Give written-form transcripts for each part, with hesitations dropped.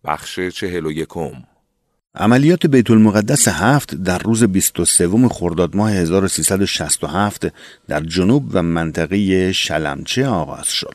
بخش 41. عملیات بیت المقدس 7 در روز 23 خرداد ماه 1367 در جنوب و منطقه شلمچه آغاز شد.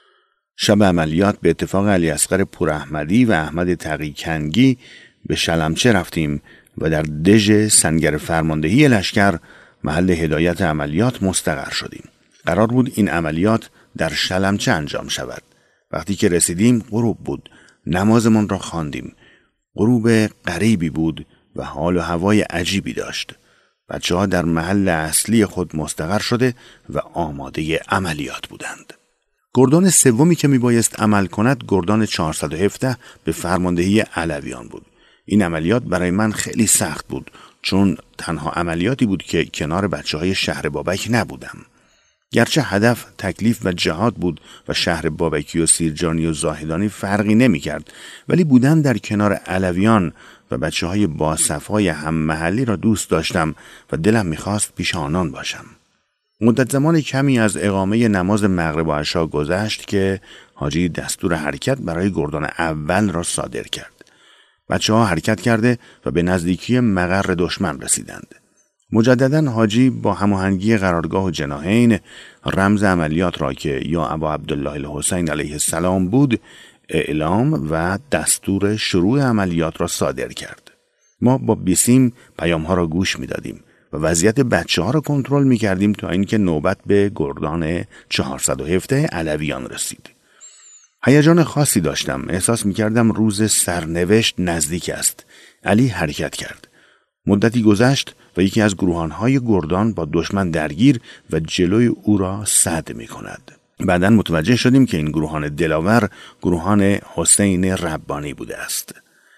شب عملیات به اتفاق علی اصغر پوراحمدی و احمد تقی‌کنگی به شلمچه رفتیم و در دژ سنگر فرماندهی لشکر محل هدایت عملیات مستقر شدیم. قرار بود این عملیات در شلمچه انجام شود. وقتی که رسیدیم غروب بود. نمازمان را خواندیم. غروب غریبی بود و حال و هوای عجیبی داشت. بچه‌ها در محل اصلی خود مستقر شده و آماده عملیات بودند. گردان سومی که میبایست عمل کند گردان 417 به فرماندهی علویان بود. این عملیات برای من خیلی سخت بود چون تنها عملیاتی بود که کنار بچه‌های شهر بابک نبودم. گرچه هدف تکلیف و جهاد بود و شهر بابکی و سیرجانی و زاهدانی فرقی نمی کرد، ولی بودن در کنار علویان و بچه‌های باصفای هم محلی را دوست داشتم و دلم می‌خواست پیش آنان باشم. مدت زمان کمی از اقامه نماز مغرب و عشا گذشت که حاجی دستور حرکت برای گردان اول را صادر کرد. بچه‌ها حرکت کرده و به نزدیکی مقر دشمن رسیدند. مجدداً حاجی با هماهنگی قرارگاه و جناحین رمز عملیات را که یا ابا عبدالله الحسین علیه السلام بود اعلام و دستور شروع عملیات را صادر کرد. ما با بیسیم پیام ها را گوش می دادیم و وضعیت بچه ها را کنترل می کردیم تا اینکه نوبت به گردان 417 علویان رسید. هیجان خاصی داشتم. احساس می کردم روز سرنوشت نزدیک است. علی حرکت کرد. مدتی گذشت و یکی از گروهانهای گردان با دشمن درگیر و جلوی او را سد می کند. بعداً متوجه شدیم که این گروهان دلاور گروهان حسین ربانی بوده است.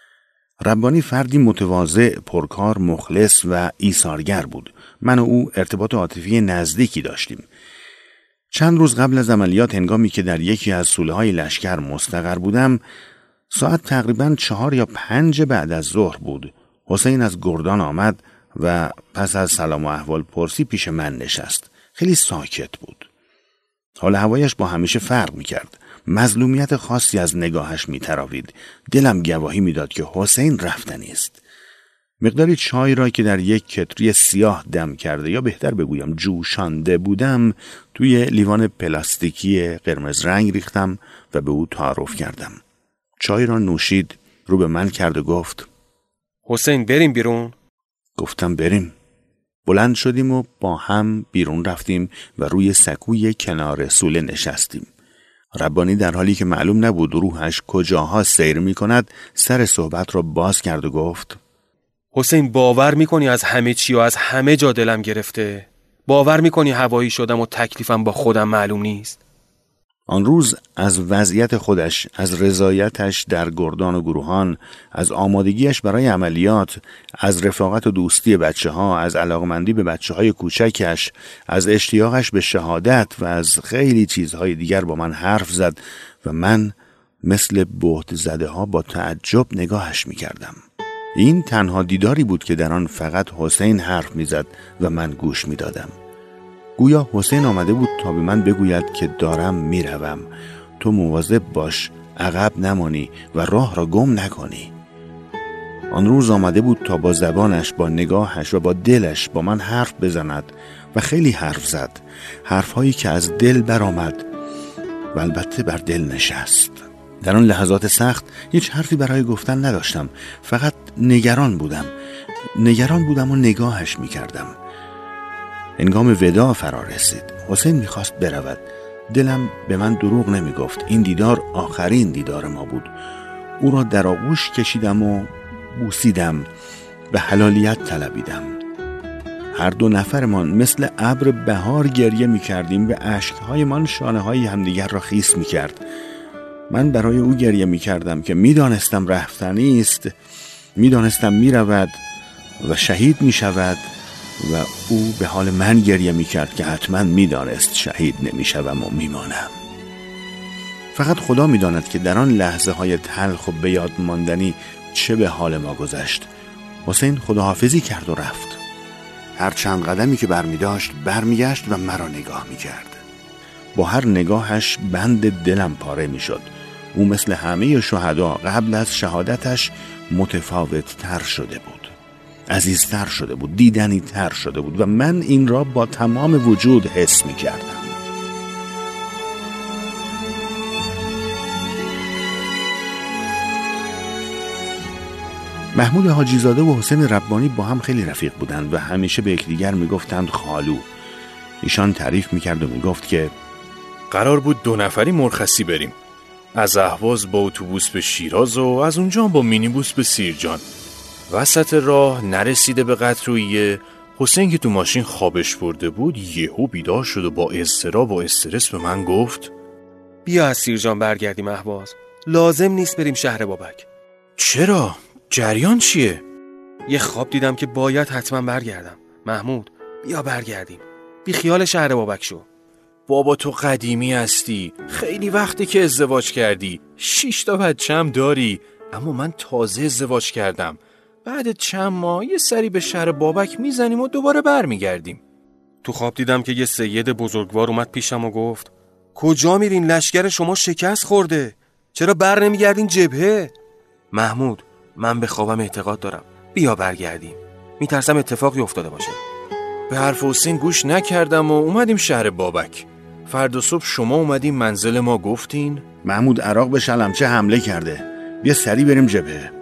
ربانی فردی متواضع، پرکار، مخلص و ایثارگر بود. من و او ارتباط عاطفی نزدیکی داشتیم. چند روز قبل از عملیات هنگامی که در یکی از سوله‌های لشکر مستقر بودم، ساعت تقریباً 4 یا 5 بعد از ظهر بود. حسین از گردان آمد و پس از سلام و احوال پرسی پیش من نشست. خیلی ساکت بود. حال هوایش با همیشه فرق می‌کرد. مظلومیت خاصی از نگاهش می‌تراوید. دلم گواهی می‌داد که حسین رفتنی است. مقداری چای را که در یک کتری سیاه دم کرده یا بهتر بگویم جوشانده بودم توی لیوان پلاستیکی قرمز رنگ ریختم و به او تعارف کردم. چای را نوشید، رو به من کرد و گفت: حسین بریم بیرون؟ گفتم بریم. بلند شدیم و با هم بیرون رفتیم و روی سکوی کنار سوله نشستیم. ربانی در حالی که معلوم نبود روحش کجاها سیر می کند سر صحبت را باز کرد و گفت: حسین باور میکنی از همه چی و از همه جا دلم گرفته؟ باور میکنی هوایی شدم و تکلیفم با خودم معلوم نیست؟ آن روز از وضعیت خودش، از رضایتش در گردان و گروهان، از آمادگیش برای عملیات، از رفاقت و دوستی بچه ها، از علاقمندی به بچه های کوچکش، از اشتیاقش به شهادت و از خیلی چیزهای دیگر با من حرف زد و من مثل بهت زده ها با تعجب نگاهش می کردم. این تنها دیداری بود که در آن فقط حسین حرف می زد و من گوش می دادم. گویا حسین آمده بود تا به من بگوید که دارم میروم. تو مواظب باش، عقب نمانی و راه را گم نکنی. آن روز آمده بود تا با زبانش، با نگاهش و با دلش با من حرف بزند و خیلی حرف زد. حرفهایی که از دل برآمد و البته بر دل نشست. در آن لحظات سخت هیچ حرفی برای گفتن نداشتم. فقط نگران بودم و نگاهش میکردم. هنگام وداع فرا رسید. حسین میخواست برود. دلم به من دروغ نمیگفت. این دیدار آخرین دیدار ما بود. او را در آغوش کشیدم و بوسیدم و حلالیت طلبیدم. هر دو نفرمان مثل ابر بهار گریه میکردیم و اشکهایمان شانه‌های همدیگر را خیس میکرد. من برای او گریه میکردم که میدانستم رفتنی است. میدانستم میرود و شهید میشود و او به حال من گریه میکرد که حتما میدانست شهید نمیشوم و میمانم. فقط خدا میداند که در آن لحظه های تلخ و به یاد ماندنی چه به حال ما گذشت. حسین خداحافظی کرد و رفت. هر چند قدمی که برمیداشت برمیگشت و مرا نگاه میکرد. با هر نگاهش بند دلم پاره میشد. او مثل همه شهدا قبل از شهادتش متفاوت تر شده بود، عزیزتر شده بود، دیدنی تر شده بود و من این را با تمام وجود حس می کردم. محمود حاجی زاده و حسین ربانی با هم خیلی رفیق بودند و همیشه به یکدیگر میگفتند خالو. ایشان تعریف میکرد و میگفت که قرار بود 2 نفری مرخصی بریم، از اهواز با اتوبوس به شیراز و از اونجا با مینیبوس به سیرجان. وسط راه نرسیده به قطرویه، حسین که تو ماشین خوابش برده بود یهو بیدار شد و با اضطراب و استرس به من گفت بیا از سیرجان برگردیم اهواز، لازم نیست بریم شهر بابک. چرا؟ جریان چیه؟ یه خواب دیدم که باید حتما برگردم. محمود بیا برگردیم، بی خیال شهر بابک شو. بابا تو قدیمی هستی، خیلی وقتی که ازدواج کردی، 6 تا بچه‌م داری، اما من تازه ازدواج کردم. بعد چند ماه یه سری به شهر بابک میزنیم و دوباره برمیگردیم. تو خواب دیدم که یه سید بزرگوار اومد پیشم و گفت کجا میرین؟ لشگر شما شکست خورده، چرا بر نمیگردین جبهه؟ محمود من به خوابم اعتقاد دارم، بیا برگردیم، میترسم اتفاقی افتاده باشه. به حرف حسین گوش نکردم و اومدیم شهر بابک. فردا صبح شما اومدیم منزل ما گفتین محمود عراق به شلمچه حمله کرده، بیا سریع بریم جبهه.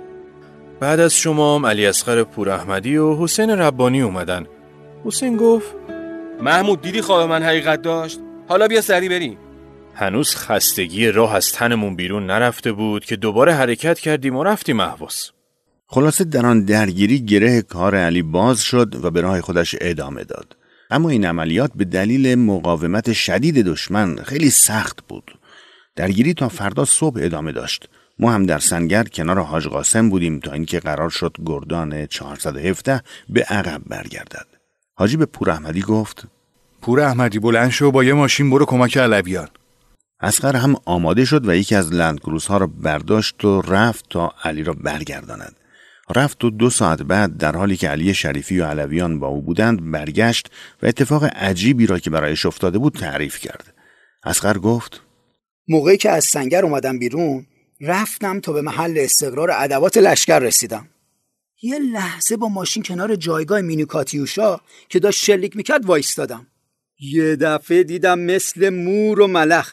بعد از شما علی اصغر پوراحمدی و حسین ربانی اومدن. حسین گفت محمود دیدی خواب من حقیقت داشت، حالا بیا سریع بریم. هنوز خستگی راه از تنمون بیرون نرفته بود که دوباره حرکت کردیم و رفتیم اهواز. خلاصه در آن درگیری گره کار علی باز شد و به راه خودش ادامه داد. اما این عملیات به دلیل مقاومت شدید دشمن خیلی سخت بود. درگیری تا فردا صبح ادامه داشت. ما هم در سنگر کنار حاج قاسم بودیم تا اینکه قرار شد گردان 417 به عقب برگردد. حاجی به پوراحمدی گفت پوراحمدی بلند شو، با یه ماشین برو کمک علویان. اصغر هم آماده شد و یکی از لندکروزها را برداشت و رفت تا علی را برگرداند. رفت و 2 ساعت بعد در حالی که علی شریفی و علویان با او بودند برگشت و اتفاق عجیبی را که برایش افتاده بود تعریف کرد. اصغر گفت موقعی که از سنگر اومدم بیرون رفتم تا به محل استقرار ادوات لشکر رسیدم. یه لحظه با ماشین کنار جایگاه مینی کاتیوشا که داشت شلیک میکرد وایستادم. یه دفعه دیدم مثل مور و ملخ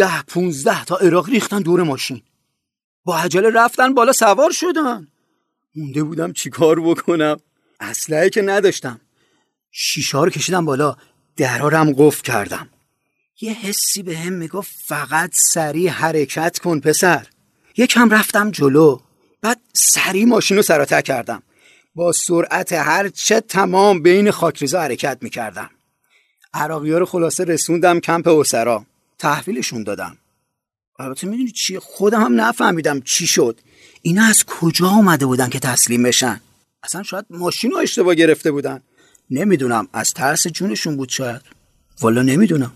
10-15 تا عراق ریختن دور ماشین. با عجله رفتن بالا سوار شدن. مونده بودم چیکار بکنم، اسلحه که نداشتم. شیشه رو کشیدم بالا، درارم قفل کردم. یه حسی به هم میگفت فقط سریع حرکت کن پسر. یکم رفتم جلو، بعد سریع ماشین رو سراتر کردم. با سرعت هرچه تمام بین خاکریزا حرکت میکردم. عراقی‌ها رو خلاصه رسوندم کمپ اسرا، تحویلشون دادم. البته میدونی چیه، خودم هم نفهمیدم چی شد. اینا از کجا آمده بودن که تسلیم بشن؟ اصلا شاید ماشین رو اشتباه گرفته بودن، نمیدونم، از ترس جونشون بود شاید، والا نمیدونم.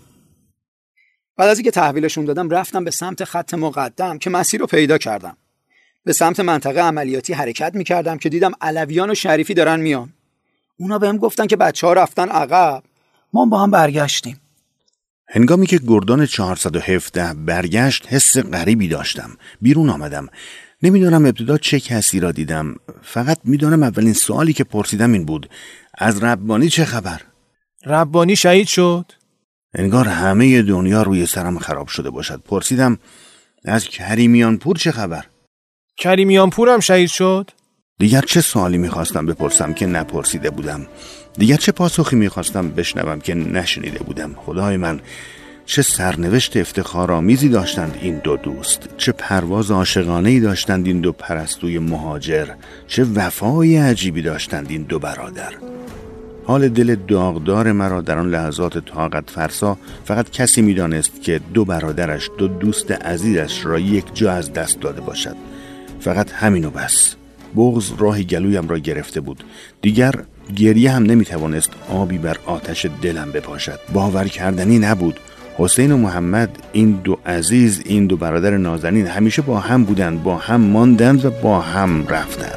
بعد از اینکه تحویلشون دادم رفتم به سمت خط مقدم که مسیر رو پیدا کردم. به سمت منطقه عملیاتی حرکت میکردم که دیدم علویان و شریفی دارن میان. اونا بهم گفتن که بچه‌ها رفتن عقب، ما با هم برگشتیم. هنگامی که گردان 417 برگشت حس غریبی داشتم. بیرون آمدم. نمیدونم ابتدا چه کسی را دیدم. فقط میدونم اولین سوالی که پرسیدم این بود: از ربانی چه خبر؟ ربانی شهید شد؟ انگار همه دنیا روی سرم خراب شده باشد. پرسیدم از کریمیان پور چه خبر؟ کریمیان پور هم شهید شد؟ دیگر چه سوالی میخواستم بپرسم که نپرسیده بودم؟ دیگر چه پاسخی میخواستم بشنوم که نشنیده بودم؟ خدای من، چه سرنوشت افتخارآمیزی داشتند این 2 دوست، چه پرواز عاشقانه‌ای داشتند این 2 پرستوی مهاجر، چه وفای عجیبی داشتند این 2 برادر. حال دل داغدار مرا در آن لحظات طاقت فرسا فقط کسی میدانست که 2 برادرش، 2 دوست عزیزش را یک جا از دست داده باشد. فقط همین و بس. بغض راه گلویم را گرفته بود. دیگر گریه هم نمیتوانست آبی بر آتش دلم بپاشد. باور کردنی نبود. حسین و محمد، این 2 عزیز، این 2 برادر نازنین همیشه با هم بودند، با هم ماندند و با هم رفتند.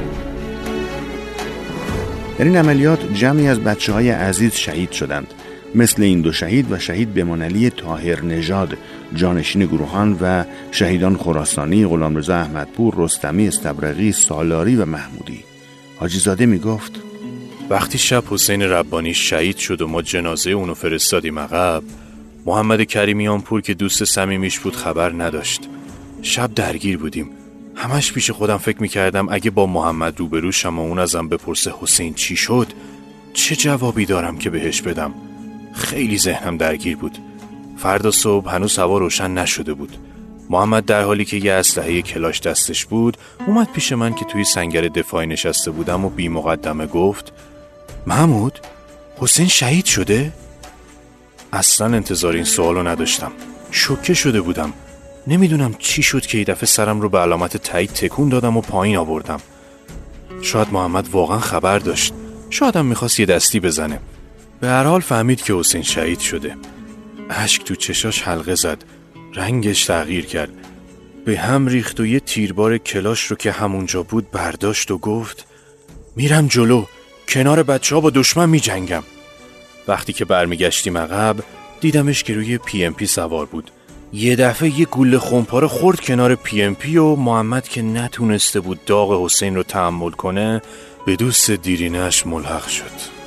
در این عملیات جمعی از بچه‌های عزیز شهید شدند. مثل این دو شهید و شهید بمانعلی طاهر نژاد جانشین گروهان و شهیدان خراسانی، غلامرضا احمدپور، رستمی، استبرقی، سالاری و محمودی. حاجی زاده می گفت وقتی شب حسین ربانی شهید شد و ما جنازه اونو فرستادیم عقب، محمد کریمیان پور که دوست صمیمیش بود خبر نداشت. شب درگیر بودیم. همش پیش خودم فکر میکردم اگه با محمد روبرو شم و اون ازم بپرسه حسین چی شد، چه جوابی دارم که بهش بدم. خیلی ذهنم درگیر بود. فردا صبح هنوز هوا روشن نشده بود. محمد در حالی که یه اسلحه کلاش دستش بود اومد پیش من که توی سنگر دفاعی نشسته بودم و بی مقدمه گفت محمود، حسین شهید شده؟ اصلا انتظار این سوالو نداشتم. شوکه شده بودم. نمیدونم چی شد که یه دفعه سرم رو به علامت تایید تکون دادم و پایین آوردم. شاید محمد واقعا خبر داشت. شاید هم میخواست یه دستی بزنه. به هر حال فهمید که حسین شهید شده. اشک تو چشاش حلقه زد. رنگش تغییر کرد. به هم ریخت و یه تیربار کلاش رو که همونجا بود برداشت و گفت میرم جلو، کنار بچه‌ها با دشمن میجنگم. وقتی که برمیگشتیم عقب دیدمش که روی PMP سوار بود. یه دفعه یه گوله خمپاره خورد کنار PMP و محمد که نتونسته بود داغ حسین رو تحمل کنه به دوست دیرینه‌اش ملحق شد.